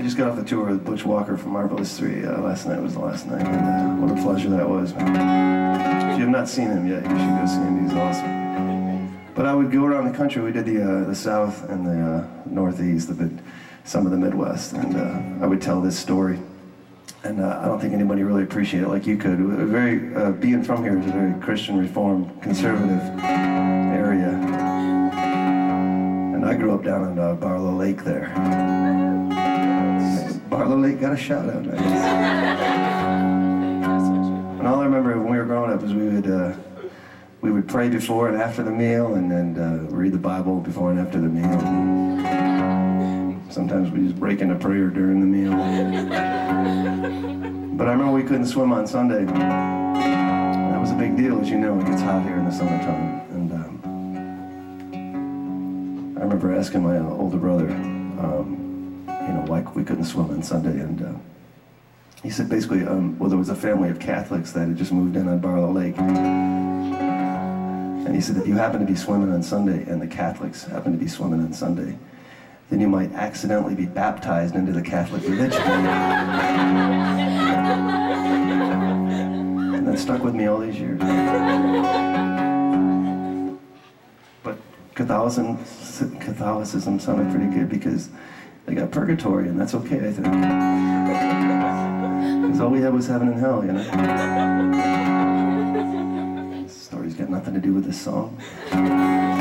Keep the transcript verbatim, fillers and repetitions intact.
just got off the tour with Butch Walker from Marvelous three. Uh, last night was the last night, and uh, what a pleasure that was. If you have not seen him yet, you should go see him. He's awesome. But I would go around the country. We did the uh, the South and the uh, Northeast, the mid, some of the Midwest, and uh, I would tell this story. And uh, I don't think anybody really appreciated it like you could. A very uh, being from here is a very Christian, Reformed, conservative area. And I grew up down in uh, Barlow Lake there. Barlow Lake got a shout out, man. And all I remember when we were growing up is we would uh, we would pray before and after the meal, and then uh, read the Bible before and after the meal. Sometimes we just break into prayer during the meal. But I remember we couldn't swim on Sunday. That was a big deal, as you know. It gets hot here in the summertime. And um, I remember asking my uh, older brother, um, you know, why we couldn't swim on Sunday. And uh, he said basically, um, well, there was a family of Catholics that had just moved in on Barlow Lake. And he said, if you happen to be swimming on Sunday and the Catholics happen to be swimming on Sunday, then you might accidentally be baptized into the Catholic religion. And that stuck with me all these years. But Catholicism, Catholicism sounded pretty good because they got purgatory, and that's okay, I think. Because all we had was heaven and hell, you know? This story's got nothing to do with this song.